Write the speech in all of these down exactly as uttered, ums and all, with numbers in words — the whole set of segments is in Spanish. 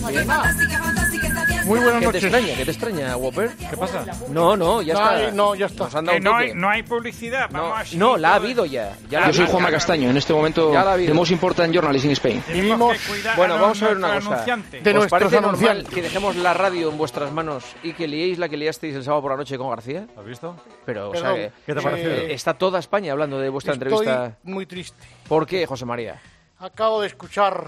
Muy buenas ¿Qué noches. te extraña? ¿Qué te extraña, Whopper? ¿Qué pasa? No, no, ya no, está. No, ya está. Nos han dado Que un no toque. hay, no hay publicidad. Vamos No, así, no, la ha todo. habido ya. ya la Ah, ha Yo soy habido. Juanma Castaño. En este momento, Ya la ha habido. The Most Important Journalist in Spain. Tenemos Vivimos- que cuidar Bueno, a vamos a ver nuestros una cosa. anunciantes. De ¿Os nuestros parece normal anunciantes. que dejemos la radio en vuestras manos y que liéis la que liasteis el sábado por la noche con García? ¿Has visto? Pero, o sea, Perdón, que, ¿Qué te eh, pareció? eh, está toda España hablando de vuestra Estoy entrevista. muy triste. ¿Por qué, José María? Acabo de escuchar.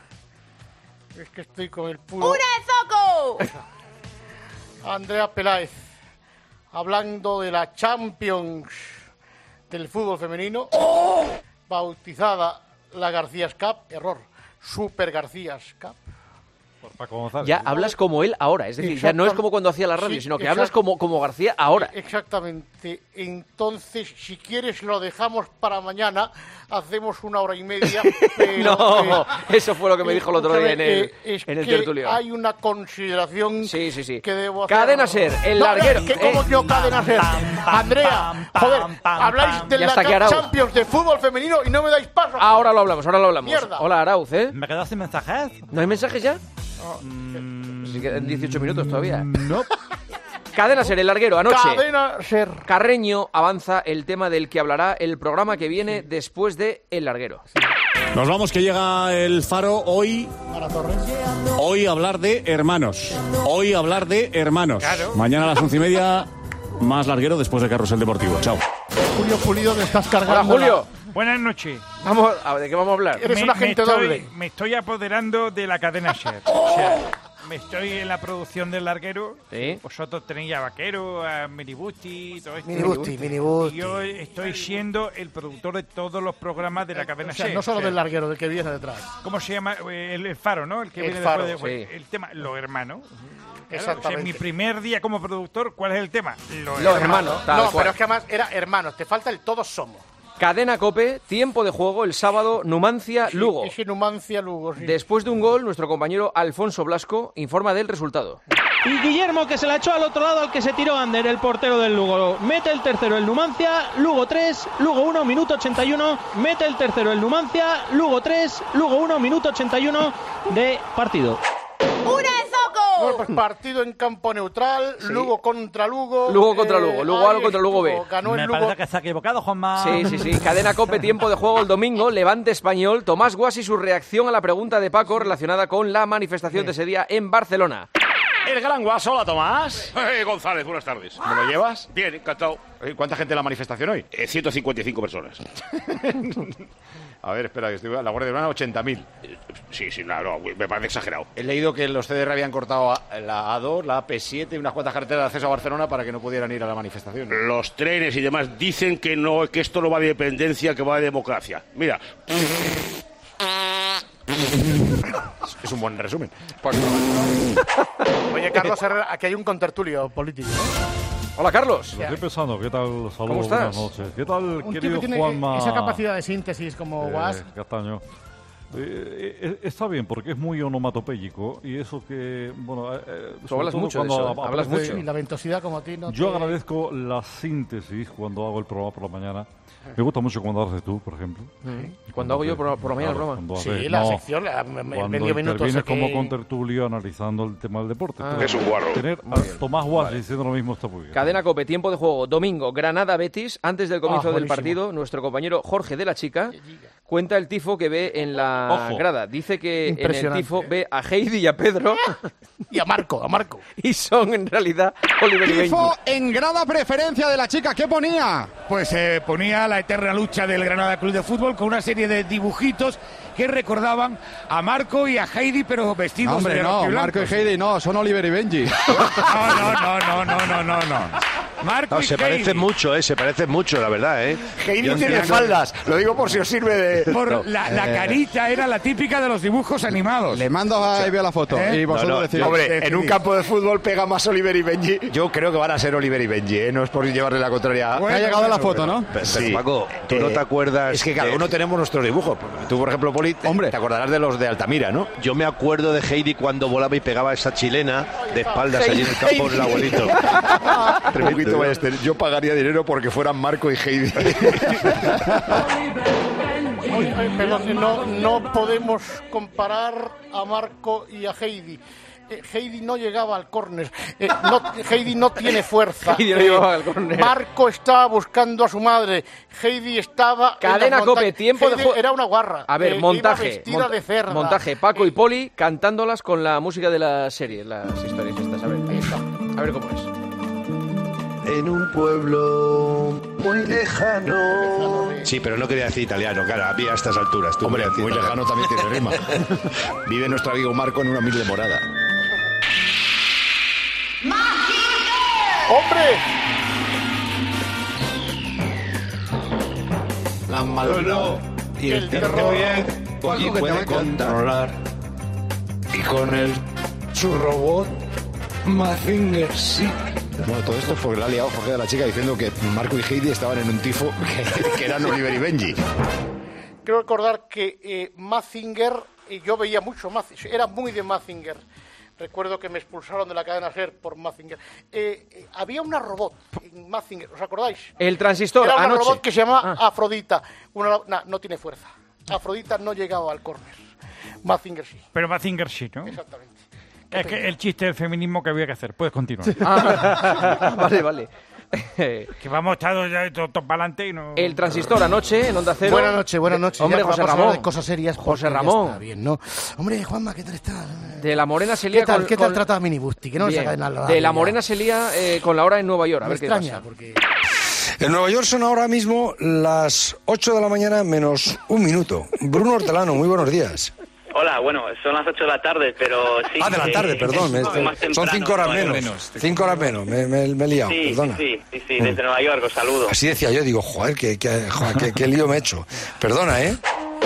Es que estoy con el puro. ¡Una de Zoco! Andrea Peláez, hablando de la Champions del fútbol femenino, bautizada la Garcías Cup, error, Super Garcías Cup. Por Paco González. Ya hablas como él ahora, es decir, ya no es como cuando hacía la radio, Sí, sino que exacto. hablas como, como García ahora. Exactamente. Entonces, si quieres, lo dejamos para mañana. Hacemos una hora y media. Pero, No, eh, eso fue lo que me dijo el otro día en el, escúchame, eh, es en el que tertulio. hay una consideración Sí, sí, sí. que debo hacer. Cadena Ser, el No, larguero. no, que como Eh, yo, Cadena Ser. Andrea, joder, habláis de Ya la está aquí Arauz. Champions de fútbol femenino y no me dais paso. Ahora lo hablamos, ahora lo hablamos. Mierda. Hola, Arauz, ¿eh? ¿Me quedas sin mensajes? ¿No hay mensajes ya? Sí, quedan dieciocho minutos todavía. No. Cadena Ser, el larguero, anoche. Cadena Ser. Carreño avanza el tema del que hablará el programa que viene después de El Larguero. Nos vamos, que llega el Faro hoy. Para Torres. Hoy hablar de hermanos. Hoy hablar de hermanos. Claro. Mañana a las once y media, más larguero después de Carrusel Deportivo. Chao. Julio Pulido, me estás cargando. Hola, Julio. Buenas noches. Vamos, a ver, ¿de qué vamos a hablar? Eres un agente estoy, doble. Me estoy apoderando de la cadena Ser. O sea, me estoy en la producción del larguero. Sí. Vosotros tenéis a Vaquero, a Minibusti, todo esto. Minibusti, Minibusti. Y yo estoy siendo el productor de todos los programas de la cadena O sea, Ser. no solo O sea, del larguero, del que viene detrás. ¿Cómo se llama? Eh, El, el Faro, ¿no? El que El viene Faro, después de, sí. El tema, los hermanos. Claro, Exactamente. o sea, mi primer día como productor, ¿cuál es el tema? Los, Los hermanos, tal No, cual. pero es que además era hermanos, te falta el todos somos. Cadena Cope, tiempo de juego el sábado, Numancia-Lugo. Ese Numancia Lugo, sí. Después de un gol, nuestro compañero Alfonso Blasco informa del resultado. Y Guillermo, que se la echó al otro lado al que se tiró Ander, el portero del Lugo. Mete el tercero el Numancia, Lugo tres, Lugo uno, minuto ochenta y uno. Mete el tercero el Numancia, Lugo tres, Lugo uno, minuto ochenta y uno de partido. ¡Una de Bueno, Zoco! pues partido en campo neutral, Lugo contra Lugo. Lugo contra Lugo, Lugo ahí A contra Lugo B. estuvo, Ganó el Me Lugo. parece que se ha equivocado, Juanma. Sí, sí, sí. Cadena Cope, tiempo de juego el domingo, Levante Español, Tomás Guas y su reacción a la pregunta de Paco relacionada con la manifestación de ese día en Barcelona. El gran Guas, hola Tomás. Eh, González, buenas tardes. ¿Cómo lo llevas? Bien, encantado. Eh, ¿Cuánta gente en la manifestación hoy? Eh, ciento cincuenta y cinco personas. A ver, espera, que estoy... La Guardia Urbana, ochenta mil. Eh, Sí, sí, no, no, me parece exagerado. He leído que los C D R habían cortado a- la A dos, la A P siete y unas cuantas carreteras de acceso a Barcelona para que no pudieran ir a la manifestación. Los trenes y demás dicen que no, que esto no va de dependencia, que va de democracia. Mira, Es un buen resumen. Oye, Carlos Herrera, aquí hay un contertulio político. Hola, Carlos. Estoy pensando, ¿qué tal? Saludos, ¿Cómo estás? buenas noches. ¿Qué tal, Un tío querido que tiene Juanma? esa capacidad de síntesis como eh, Guas. Castaño. Eh, eh, está bien, porque es muy onomatopéyico y eso que, bueno... Eh, eh, Tú sobre hablas todo mucho de cuando eso, ¿eh? ap- Hablas aparece- mucho. Y la ventosidad como a ti no Yo te- agradezco la síntesis cuando hago el programa por la mañana. Me gusta mucho cuando haces tú, por ejemplo. Cuando hago yo por, por la mañana el Claro, broma. cuando Sí, haces- la no, sección, la, me- me- cuando medio minuto. intervienes sé como que- contertulio analizando el tema del deporte. Ah. Entonces, Es un guarro. Tener Muy a bien. Tomás Guas diciendo lo mismo está muy bien. Cadena Cope, tiempo de juego, domingo, Granada-Betis. Antes del comienzo Ah, del buenísimo. partido, nuestro compañero Jorge de la Chica cuenta el tifo que ve en la Ojo. grada. Dice que en el Impresionante. tifo ve a Heidi y a Pedro Y a Marco, a Marco. y son en realidad Oliver y Benji. Tifo en grada preferencia de la chica. ¿Qué ponía? Pues eh, ponía la eterna lucha del Granada Club de Fútbol con una serie de dibujitos que recordaban a Marco y a Heidi, pero vestidos Hombre, de no, rojiblanco. Marco y Heidi no, son Oliver y Benji. No, no, no, no, no, no, no, no. Marco No, y se Heidi. parecen mucho, ¿eh? Se parecen mucho, la verdad, ¿eh? Heidi Yo tiene entiendo- faldas. Lo digo por si os sirve de... Por No. la, la Eh. carita era la típica de los dibujos animados. Le mando a Ivy a la foto ¿Eh? y vosotros No, no, decís. yo- Hombre, en un campo de fútbol pega más Oliver y Benji. Yo creo que van a ser Oliver y Benji, ¿eh? No es por llevarle la contraria. Bueno, Te ha llegado la bueno, foto, ¿no? Pero, Sí. Paco, ¿tú no Eh, te acuerdas? Es que cada de- uno tenemos nuestros dibujos. Tú, por ejemplo, Poli, te, Hombre. te acordarás de los de Altamira, ¿no? Yo me acuerdo de Heidi cuando volaba y pegaba a esa chilena de espaldas allí en el campo del abuelito. Un poquito Ballester. Yo pagaría dinero porque fueran Marco y Heidi. Oye, perdón, no, no podemos comparar a Marco y a Heidi. Eh, Heidi no llegaba al córner. Eh, no, Heidi no tiene fuerza. Heidi no eh, llegaba al córner. Marco estaba buscando a su madre. Heidi estaba. Cadena Cope, tiempo Heidi de juego. Era una guarra. A ver, eh, montaje. Iba vestida Monta de cerda. montaje. Paco y Poli cantándolas con la música de la serie, las historias estas. A ver, a ver cómo es. En un pueblo muy lejano. Sí, pero no quería decir italiano, claro, a mí a estas alturas. Tú Hombre, muy lejano también tiene rima. Vive nuestro amigo Marco en una humilde morada. ¡Hombre! La mano y el terror y puede controlar. Y con el su robot Mazinger sí. Bueno, todo esto fue la ha liado Jorge de la Chica diciendo que Marco y Heidi estaban en un tifo que, que eran Oliver y Benji. Quiero recordar que eh, Mazinger, eh, yo veía mucho Mazinger, era muy de Mazinger. Recuerdo que me expulsaron de la cadena SER por Mazinger. Eh, eh, había una robot en Mazinger, ¿os acordáis? El transistor, Era una anoche. robot que se llamaba Ah. Afrodita. Una, nah, no tiene fuerza. Afrodita no llegaba al córner. Mazinger sí. Pero Mazinger sí, ¿no? Exactamente. Es que el chiste del feminismo que había que hacer. Puedes continuar. Ah, vale, vale. Que vamos todos ya todos para adelante y no... El transistor anoche en Onda Cero. Buenas noches, buenas noches. Hombre, Ya José vamos a hablar Ramón. de cosas serias. José porque ya Ramón. está bien, ¿no? Hombre, Juanma, ¿qué tal estás? De la Morena se lía ¿Qué tal, con... ¿qué tal con- trata a Minibusti? Que no Bien. se cae nada. De la Morena se lía eh, con la hora en Nueva York. A Me ver qué extraña, pasa. porque... En Nueva York son ahora mismo las ocho de la mañana menos un minuto. Bruno Hortelano, muy buenos días. Hola, bueno, son las ocho de la tarde, pero sí... Ah, de la eh, tarde, perdón. es este- más son temprano, cinco horas Nueva York. menos. Cinco horas menos, me, me- me he liado, Sí, perdona. sí, sí, sí, desde Nueva York, os saludo. Así decía yo, digo, joder, qué, qué, joder, qué, qué lío me he hecho. Perdona, ¿eh?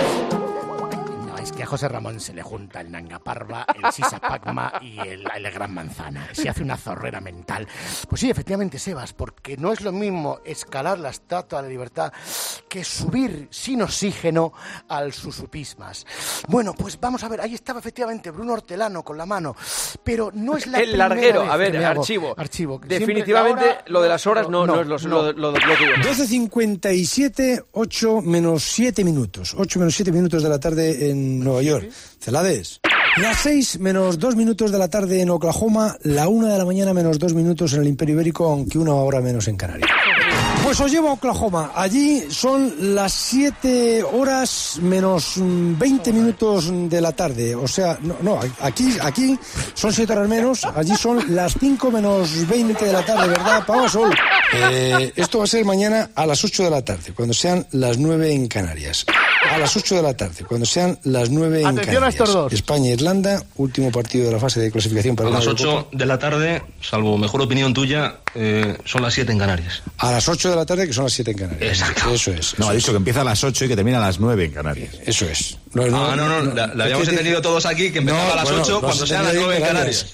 No, es que a José Ramón se le junta el Nanga Parva, el Sisapagma y el, el Gran Manzana. Se hace una zorrera mental. Pues sí, efectivamente, Sebas, porque no es lo mismo escalar la Estatua de la Libertad que subir sin oxígeno al Susupismas. Bueno, pues vamos a ver, ahí estaba efectivamente Bruno Hortelano con la mano, pero no es la El primera larguero, vez a que ver, me hago- archivo. Archivo. Definitivamente Siempre la hora- lo de las horas no, no, no, es lo, no. lo, lo, lo tuyo. doce cincuenta y siete, ocho menos siete minutos. ocho menos siete minutos de la tarde en Nueva York. Celades. Las seis menos dos minutos de la tarde en Oklahoma, la una de la mañana menos dos minutos en el Imperio Ibérico, aunque una hora menos en Canarias. Pues os llevo a Oklahoma. Allí son las siete horas menos mm, veinte minutos de la tarde. O sea, no, no aquí, aquí son siete horas menos, allí son las cinco menos veinte de la tarde, ¿verdad, Pau Sol? Eh, esto va a ser mañana a las ocho de la tarde, cuando sean las nueve en Canarias. A las ocho de la tarde, cuando sean las nueve en Atención a Canarias. estos dos. España-Irlanda, último partido de la fase de clasificación para A la las Eurocopa. ocho de la tarde, salvo mejor opinión tuya, eh, son las siete en Canarias. A las ocho de la tarde, que son las siete en Canarias. Exacto. Eso es. No, eso ha dicho que empieza a las ocho y que termina a las nueve en Canarias. Eso es. ah, no, no, la, la habíamos es que- entendido todos aquí, que empezaba No, a las bueno, ocho lo cuando has sean las entendido nueve en en Canarias.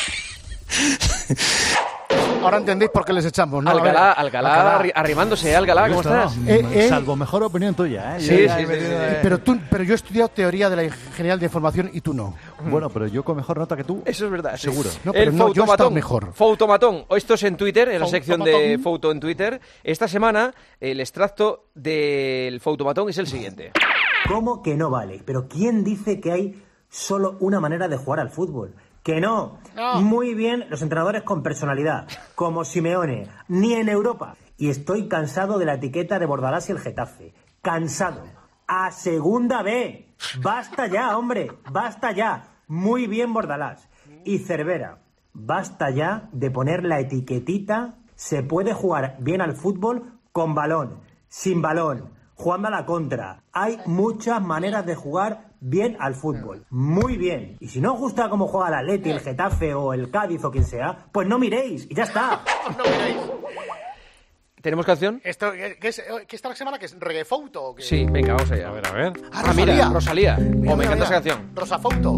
Ahora entendéis por qué les echamos, ¿no? A ver, Alcalá, Alcalá, arri- arrimándose, Alcalá, ¿cómo estás? Eh, eh, Salvo mejor opinión tuya, ¿eh? Sí, Yo sí, ya he sí, venido sí, de- sí. Pero, tú, pero yo he estudiado teoría de la ingeniería de información y tú no. Bueno, pero yo con mejor nota que tú. Eso es verdad. sí. Seguro. No, pero el no, yo he estado Foutomatón. mejor. Foutomatón. Esto es en Twitter, en la sección de Foutomatón. Fouto en Twitter. Esta semana, el extracto del Foutomatón es el siguiente. ¿Cómo que no vale? Pero ¿quién dice que hay solo una manera de jugar al fútbol? Que no. Muy bien los entrenadores con personalidad, como Simeone, ni en Europa. Y estoy cansado de la etiqueta de Bordalás y el Getafe. Cansado. A segunda B. Basta ya, hombre. Basta ya. Muy bien Bordalás. Y Cervera. Basta ya de poner la etiquetita. Se puede jugar bien al fútbol con balón, sin balón, jugando a la contra. Hay muchas maneras de jugar bien al fútbol. Muy bien. Y si no os gusta cómo juega el Atleti, el Getafe o el Cádiz o quien sea, pues no miréis y ya está. No miréis. ¿Tenemos canción? Esto, ¿qué, es, ¿Qué está la semana? ¿Que es reggae Fouto? ¿O qué? Sí, venga, vamos allá. A ver, a ver. Ah, Ah, mira, Rosalía. Rosalía. Oh, Mira, me mira, encanta esa mira. canción. Rosa Fouto.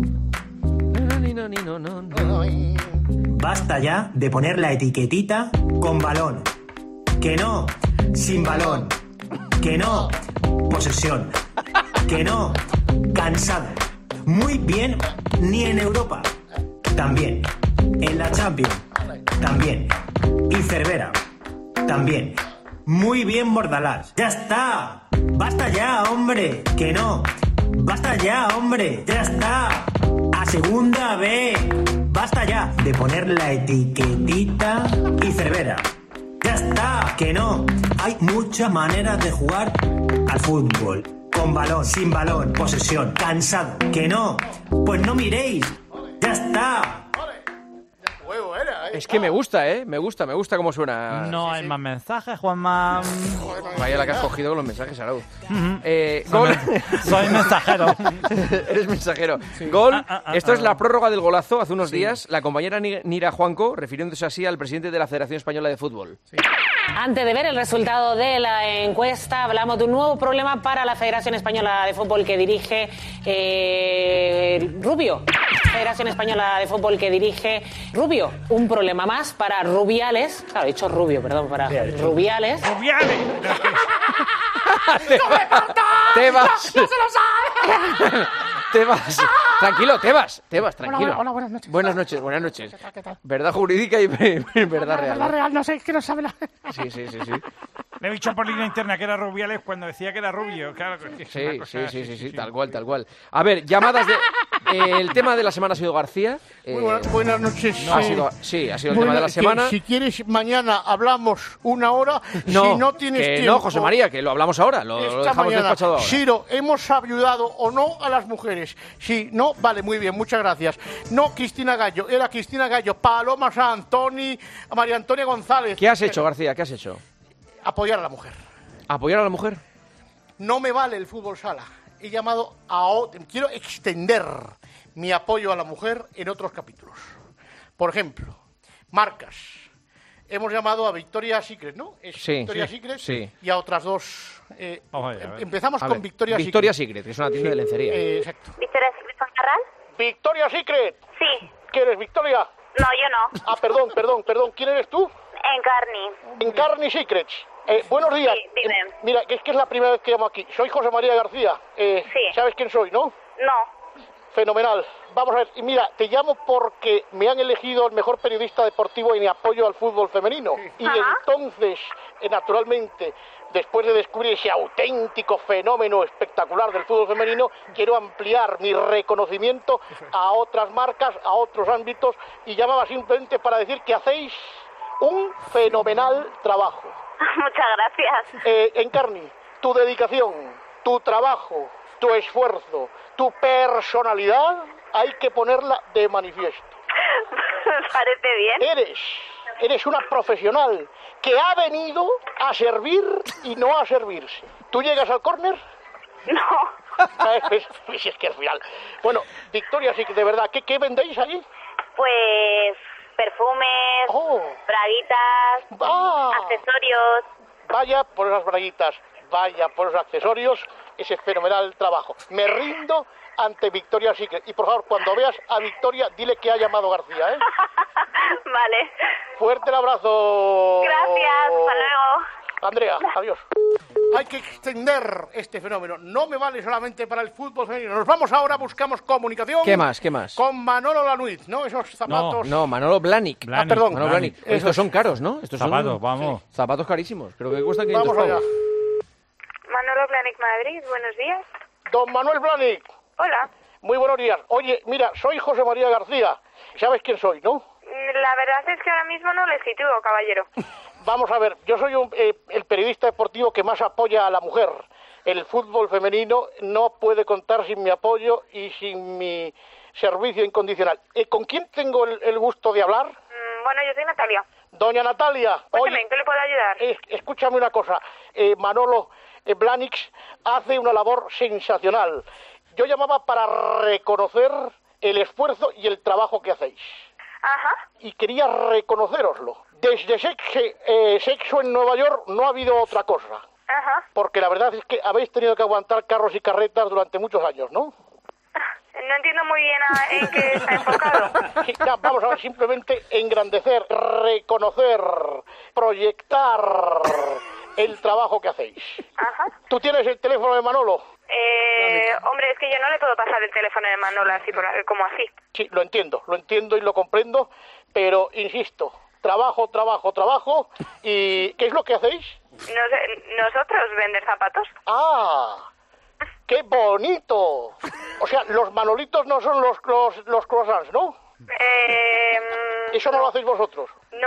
Basta ya de poner la etiquetita con balón. Que no, sin balón. Que no, posesión. Que no, cansado. Muy bien, ni en Europa. También. En la Champions. También. Y Cervera. También. Muy bien Bordalás. ¡Ya está! Basta ya, hombre, que no. Basta ya, hombre, ya está. A segunda B. Basta ya de poner la etiquetita y Cervera. Ya está, que no. Hay muchas maneras de jugar al fútbol. Con balón, sin balón, posesión, cansado. Que no. Pues no miréis. Ya está. Es que me gusta, ¿eh? Me gusta, me gusta cómo suena. No hay más mensajes, Juanma. Vaya la que has cogido con los mensajes, Arau. Uh-huh. eh, soy, gol... soy mensajero. Eres mensajero. Sí. Gol. Ah, ah, ah, Esto ah, es la prórroga del golazo. Hace unos sí. días, la compañera Nira Juanco, refiriéndose así al presidente de la Federación Española de Fútbol. Sí. Antes de ver el resultado de la encuesta, hablamos de un nuevo problema para la Federación Española de Fútbol que dirige eh, Rubio. Federación Española de Fútbol que dirige Rubio. Un problema más para Rubiales. Claro, he dicho Rubio, perdón, para sí, Rubiales. ¡Rubiales! te, te vas. ¡No se lo sabe! Te vas. Tranquilo, te vas. Te vas, tranquilo. Hola, hola, buenas noches. Buenas noches, buenas noches. ¿Qué tal, qué tal? Verdad jurídica y verdad real. Verdad real, no sé, es que no sabe la... Sí, sí, sí, sí. Le he dicho por línea interna que era Rubiales cuando decía que era rubio. Claro, que sí, cosa, sí, sí, sí, sí, sí, tal cual, tal cual. A ver, llamadas de... Eh, el tema de la semana ha sido García. Eh, Muy buenas, buenas noches. No, ha sido, sí, ha sido el bueno, tema de la semana. Si quieres, mañana hablamos una hora. No, si no tienes que tiempo, no, José María, que lo hablamos ahora. Lo, lo dejamos mañana. despachado ahora. Siro, ¿hemos ayudado o no a las mujeres? Sí, no, vale, muy bien, muchas gracias. No, Cristina Gallo, era Cristina Gallo, Paloma San, Toni, María Antonia González. ¿Qué has hecho, García? ¿Qué has hecho? Apoyar a la mujer. ¿Apoyar a la mujer? No me vale el fútbol sala. He llamado a... Quiero extender mi apoyo a la mujer en otros capítulos. Por ejemplo, marcas. Hemos llamado a Victoria's Secret, ¿no? Es sí, Victoria's sí, Secret sí. Y a otras dos. Eh, oh, vaya, vaya. Empezamos a con ver, Victoria's Secret. Victoria's Secret, que es una tienda sí, de lencería. Eh, exacto. ¿Victoria's Secret San Carral? ¿Victoria's Secret? Sí. ¿Quién eres, Victoria? No, yo no. Ah, perdón, perdón, perdón. ¿Quién eres tú? Encarni. Encarni Secrets. Eh, buenos días. Sí, dime. Eh, mira, que es que es la primera vez que llamo aquí. Soy José María García. Eh, sí. ¿Sabes quién soy, no? No. Fenomenal. Vamos a ver, y mira, te llamo porque me han elegido el mejor periodista deportivo en mi apoyo al fútbol femenino. Y Ajá. entonces, eh, naturalmente, después de descubrir ese auténtico fenómeno espectacular del fútbol femenino, quiero ampliar mi reconocimiento a otras marcas, a otros ámbitos, y llamaba simplemente para decir que hacéis un fenomenal trabajo. Muchas gracias. Eh, Encarni, tu dedicación, tu trabajo, tu esfuerzo, tu personalidad, hay que ponerla de manifiesto. Me parece bien. Eres, eres una profesional que ha venido a servir y no a servirse. ¿Tú llegas al córner? No. Pues, pues es que al final... Bueno, Victoria, sí que de verdad, ¿qué, qué vendéis allí? Pues perfumes, oh. braguitas, ah. accesorios. Vaya por esas braguitas, vaya por esos accesorios, ese fenomenal trabajo. Me rindo ante Victoria's Secret. Y por favor, cuando veas a Victoria, dile que ha llamado García, ¿eh? Vale. Fuerte el abrazo. Gracias, hasta luego. Andrea, adiós. Hay que extender este fenómeno. No me vale solamente para el fútbol femenino. Nos vamos ahora, buscamos comunicación. ¿Qué más? ¿Qué más? Con Manolo Lanuiz, ¿no? Esos zapatos. No, no Manolo Blahnik. Ah, perdón. Manolo Blahnik. Estos Esos... son caros, ¿no? Estos zapatos, son vamos. Sí. Zapatos carísimos. Creo que cuestan quinientos Vamos allá. pavos. Manolo Blahnik Madrid, buenos días. Don Manuel Blahnik. Hola. Muy buenos días. Oye, mira, soy José María García. ¿Sabes quién soy, no? La verdad es que ahora mismo no le sitúo, caballero. Vamos a ver, yo soy un, eh, el periodista deportivo que más apoya a la mujer. El fútbol femenino no puede contar sin mi apoyo y sin mi servicio incondicional. Eh, ¿Con quién tengo el, el gusto de hablar? Mm, bueno, yo soy Natalia. Doña Natalia. Cuéntame, oye, ¿en qué le puedo ayudar? Eh, escúchame una cosa. Eh, Manolo eh, Blahnik hace una labor sensacional. Yo llamaba para reconocer el esfuerzo y el trabajo que hacéis. Ajá. Y quería reconocéroslo. Desde sexo, eh, sexo en Nueva York no ha habido otra cosa. Ajá. Porque la verdad es que habéis tenido que aguantar carros y carretas durante muchos años, ¿no? No entiendo muy bien a, en qué está enfocado. Sí, ya, vamos a ver, simplemente engrandecer, reconocer, proyectar el trabajo que hacéis. Ajá. ¿Tú tienes el teléfono de Manolo? Eh, hombre, es que yo no le puedo pasar el teléfono de Manolo así por, como así. Sí, lo entiendo, lo entiendo y lo comprendo, pero insisto, trabajo, trabajo, trabajo. ¿Y qué es lo que hacéis? No sé, nosotros vender zapatos. ¡Ah! ¡Qué bonito! O sea, los manolitos no son los, los, los croissants, ¿no? Eh, Eso no lo hacéis vosotros. No.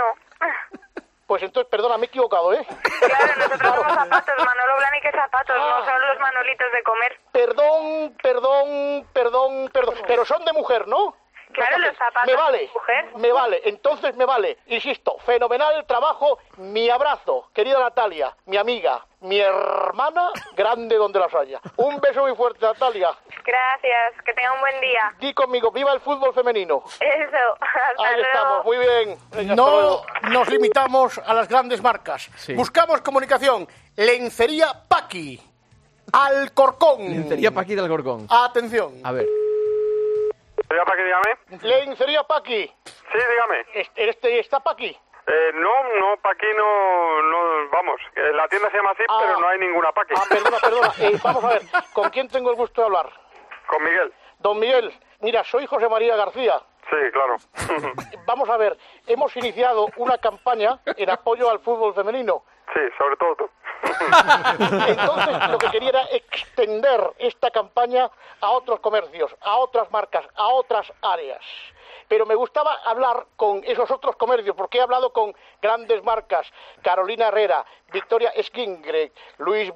Pues entonces, perdona, me he equivocado, ¿eh? Claro, nosotros somos zapatos, Manolo Blahnik zapatos, Ah. no son los manolitos de comer. Perdón, perdón, perdón, perdón. Pero son de mujer, ¿no? Claro, los zapatos Me vale, de mujer. me vale, entonces me vale. Insisto, fenomenal el trabajo. Mi abrazo, querida Natalia, mi amiga, mi hermana, grande donde las haya. Un beso muy fuerte, Natalia. Gracias, que tenga un buen día. Di conmigo, viva el fútbol femenino. Eso, hasta Ahí luego. estamos, muy bien. Venga, hasta No luego. nos limitamos a las grandes marcas. Sí. Buscamos comunicación. Lencería Paqui. Alcorcón. Lencería Paqui del Alcorcón. Atención. A ver. ¿Lencería Paqui, dígame? Lencería Paqui. Sí, dígame. Este, este está Paqui. Eh, no, no, Paqui no, no, vamos, eh, la tienda se llama así, Ah. pero no hay ninguna Paqui. Ah, perdona, perdona. Eh, vamos a ver, ¿con quién tengo el gusto de hablar? Con Miguel. Don Miguel, mira, soy José María García. Sí, claro. Vamos a ver, hemos iniciado una campaña en apoyo al fútbol femenino. Sí, sobre todo tú. Entonces, lo que quería era extender esta campaña a otros comercios, a otras marcas, a otras áreas. Pero me gustaba hablar con esos otros comercios, porque he hablado con grandes marcas, Carolina Herrera, Victoria Skingre, Luis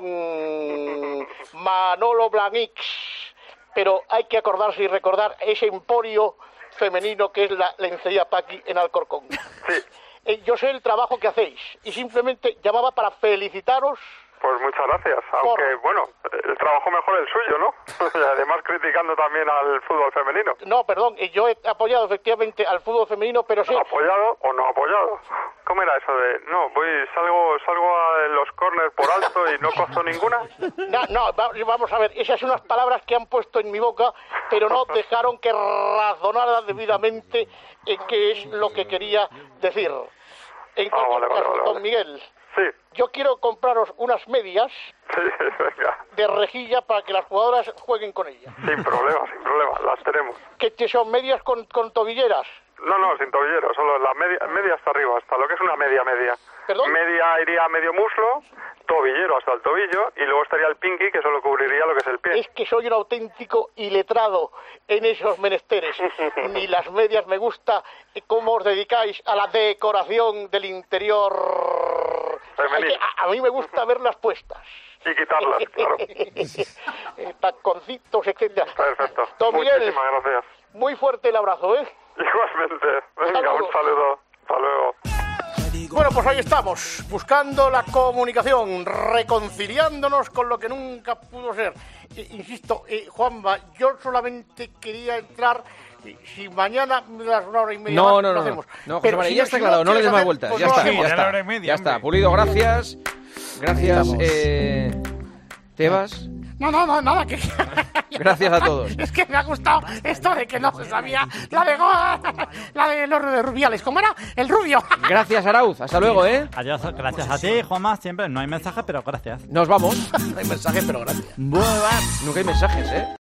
Butión, Manolo Blahnik, pero hay que acordarse y recordar ese emporio femenino que es la Lencería Paqui en Alcorcón. Sí. Eh, yo sé el trabajo que hacéis y simplemente llamaba para felicitaros. Pues muchas gracias, aunque, bueno, el trabajo mejor el suyo, ¿no? Y además criticando también al fútbol femenino. No, perdón, eh, yo he apoyado efectivamente al fútbol femenino, pero sí... ¿Apoyado o no apoyado? ¿Cómo era eso de, no, voy, salgo, salgo a los corners por alto y no cozo ninguna? No, no, va- vamos a ver, esas son unas palabras que han puesto en mi boca, pero no dejaron que razonara debidamente en qué es lo que quería decir. En cualquier vale, vale, caso, vale, don vale. Miguel, Sí, yo quiero compraros unas medias sí, venga. de rejilla para que las jugadoras jueguen con ellas. Sin problema, sin problema, las tenemos. ¿Que te son medias con, con tobilleras? No, no, sin tobillero, solo la media, media hasta arriba, hasta lo que es una media media. ¿Perdón? Media iría a medio muslo, tobillero hasta el tobillo, y luego estaría el pinky, que solo cubriría lo que es el pie. Es que soy un auténtico iletrado en esos menesteres. Ni las medias me gusta cómo os dedicáis a la decoración del interior. Femenino. Hay que- a, a mí me gusta verlas puestas. Y quitarlas, claro. Eh, Taconcitos, etcétera. Perfecto. Don Miguel, Muchísimas gracias. muy fuerte el abrazo, ¿eh? Igualmente. Venga, Saludos. un saludo. Hasta luego. Bueno, pues ahí estamos, buscando la comunicación, reconciliándonos con lo que nunca pudo ser. Eh, insisto, eh, Juanma, yo solamente quería entrar. eh, Si mañana me das una hora y media No, más, no, lo no, no, hacemos. no, José Pero María, si ya no- está si claro, no le quieres des más hacer, vueltas, pues ya no está, hacemos. ya está, ya está, Pulido, gracias, gracias, eh, Tebas, No, no, no, nada, que... gracias a todos. Es que me ha gustado esto de que no se sabía la de Goa, la de los de Rubiales. ¿Cómo era? El rubio. Gracias, Arauz, hasta luego, ¿eh? Adiós, gracias a ti, Juanma, siempre no hay mensaje, pero gracias. Nos vamos. No hay mensaje, pero gracias. Nunca hay mensajes, ¿eh?